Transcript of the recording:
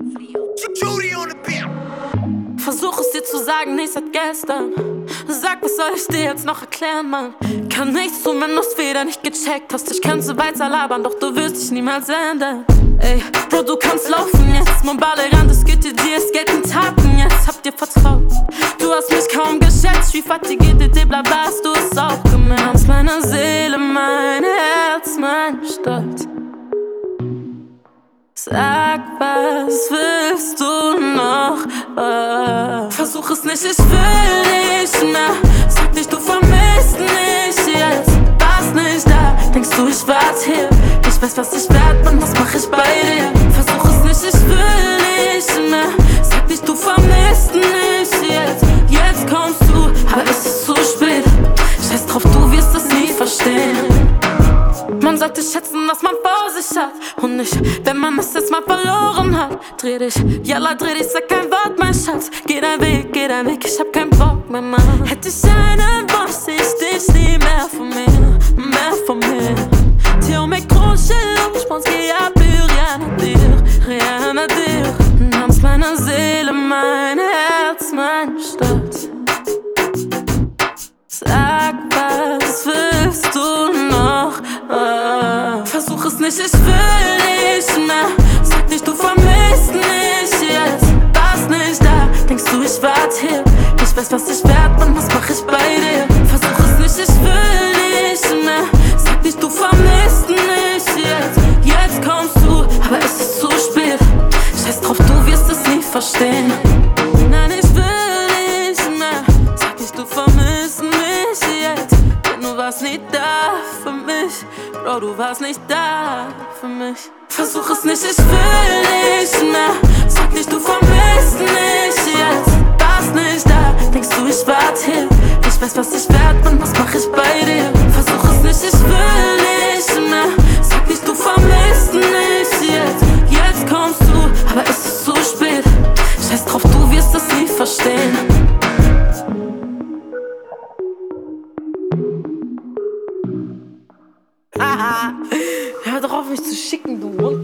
Versuch es dir zu sagen, nicht seit gestern. Sag, was soll ich dir jetzt noch erklären, Mann? Kann nichts tun, wenn du's wieder nicht gecheckt hast. Ich könnte weiter labern, doch du wirst dich niemals ändern. Ey, Bro, du kannst laufen jetzt. Mobile ran, das geht dir, es gelten Taten jetzt. Hab dir vertraut, du hast mich kaum geschätzt. Wie Fatigue, bla bla, hast du es auch gemerkt. Aus meiner Seele, mein Herz, mein Stolz. Sag, was willst du noch? Versuch es nicht, ich will nicht mehr. Sag nicht, du vermisst mich jetzt. Warst nicht da, denkst du, ich warte hier. Ich weiß, was ich werd, Mann, was mach ich bei dir? Versuch es nicht, ich will nicht mehr. Sag nicht, du vermisst mich jetzt. Jetzt kommst du, aber es ist zu spät. Scheiß drauf, du wirst es nie verstehen. Man sollte schätzen, was man vor sich hat. Und nicht, wenn man es jetzt mal verloren hat. Dreh dich, jalla, dreh dich, sag kein Wort, mein Schatz. Geh dein Weg, ich hab keinen Bock mehr, Mann. Hätte ich einen Boss, seh ich dich nie mehr von mir, mehr von mir. Tiens, on m'écroche l'eau, j'pense qu'il y a plus rien à dire. Namens meiner Seele, mein Herz, mein Stolz. Sag, was willst du noch? Versuch es nicht, ich will nicht mehr. Sag nicht, du vermisst mich jetzt. Warst nicht da, denkst du, ich warte hier. Ich weiß, was ich werd, Mann, was mach ich bei dir? Versuch es nicht, ich will nicht mehr. Sag nicht, du vermisst mich jetzt. Jetzt kommst du, aber es ist zu spät. Scheiß drauf, du wirst es nie verstehen. Nein, ich will nicht mehr. Sag nicht, du vermisst mich jetzt. Denn du warst nicht da für mich. Bro, du warst nicht da für mich. Versuch es nicht, ich will nicht mehr. Sag nicht, du vermisst mich jetzt. Warst nicht da, denkst du, ich warte hier. Ich weiß, was ich werd, Mann, was mach ich bei dir? Versuch es nicht, ich will nicht mehr. Sag nicht, du vermisst mich jetzt. Jetzt kommst du, aber es ist zu spät. Scheiß drauf, du wirst es nie verstehen. Hör doch auf, mich zu schicken, du Hund.